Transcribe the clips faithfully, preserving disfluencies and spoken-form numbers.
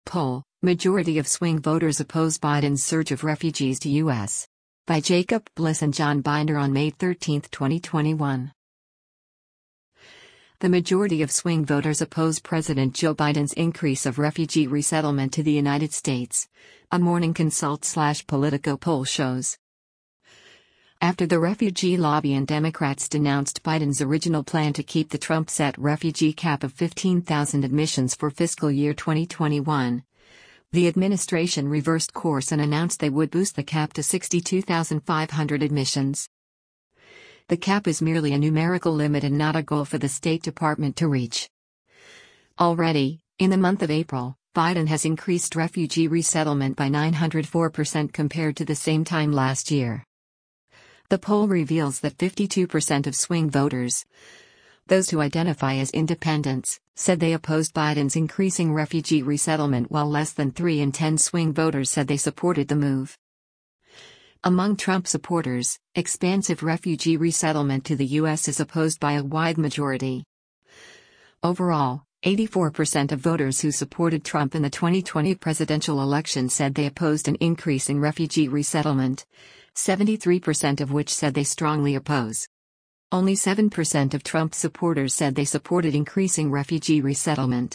poll, majority of swing voters oppose Biden's surge of refugees to U S By Jacob Bliss and John Binder on May thirteenth, twenty twenty-one. The majority of swing voters oppose President Joe Biden's increase of refugee resettlement to the United States, a Morning Consult slash Politico poll shows. After the refugee lobby and Democrats denounced Biden's original plan to keep the Trump-set refugee cap of fifteen thousand admissions for fiscal year twenty twenty-one, the administration reversed course and announced they would boost the cap to sixty-two thousand five hundred admissions. The cap is merely a numerical limit and not a goal for the State Department to reach. Already, in the month of April, Biden has increased refugee resettlement by nine hundred four percent compared to the same time last year. The poll reveals that fifty-two percent of swing voters, those who identify as independents, said they opposed Biden's increasing refugee resettlement, while less than three in ten swing voters said they supported the move. Among Trump supporters, expansive refugee resettlement to the U S is opposed by a wide majority. Overall, eighty-four percent of voters who supported Trump in the twenty twenty presidential election said they opposed an increase in refugee resettlement, seventy-three percent of which said they strongly oppose. Only seven percent of Trump supporters said they supported increasing refugee resettlement.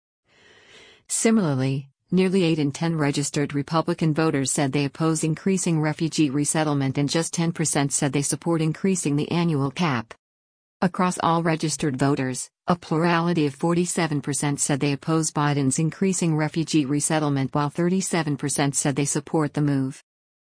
Similarly, nearly eight in ten registered Republican voters said they oppose increasing refugee resettlement, and just ten percent said they support increasing the annual cap. Across all registered voters, a plurality of forty-seven percent said they oppose Biden's increasing refugee resettlement, while thirty-seven percent said they support the move.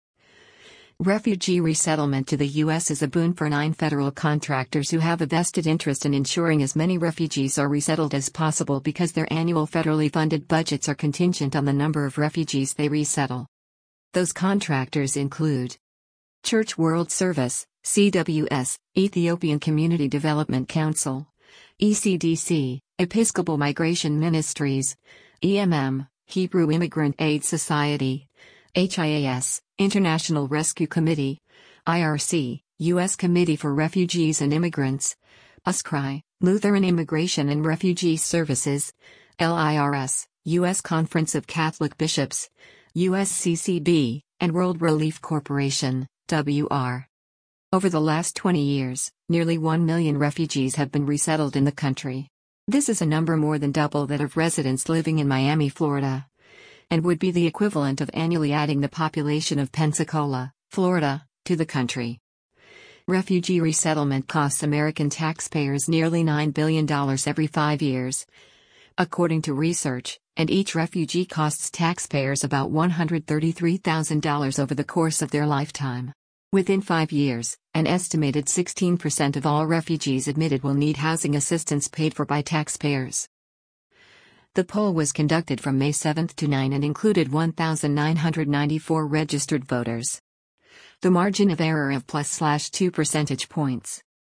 Refugee resettlement to the U S is a boon for nine federal contractors who have a vested interest in ensuring as many refugees are resettled as possible, because their annual federally funded budgets are contingent on the number of refugees they resettle. Those contractors include Church World Service, C W S, Ethiopian Community Development Council, E C D C, Episcopal Migration Ministries, E M M, Hebrew Immigrant Aid Society, H I A S, International Rescue Committee, I R C, U S Committee for Refugees and Immigrants, U S C R I, Lutheran Immigration and Refugee Services, L I R S, U S Conference of Catholic Bishops, U S C C B, and World Relief Corporation, W R. Over the last twenty years, nearly one million refugees have been resettled in the country. This is a number more than double that of residents living in Miami, Florida, and would be the equivalent of annually adding the population of Pensacola, Florida, to the country. Refugee resettlement costs American taxpayers nearly nine billion dollars every five years, according to research, and each refugee costs taxpayers about one hundred thirty-three thousand dollars over the course of their lifetime. Within five years, an estimated sixteen percent of all refugees admitted will need housing assistance paid for by taxpayers. The poll was conducted from May seventh to ninth and included one thousand nine hundred ninety-four registered voters. The margin of error of plus slash two percentage points.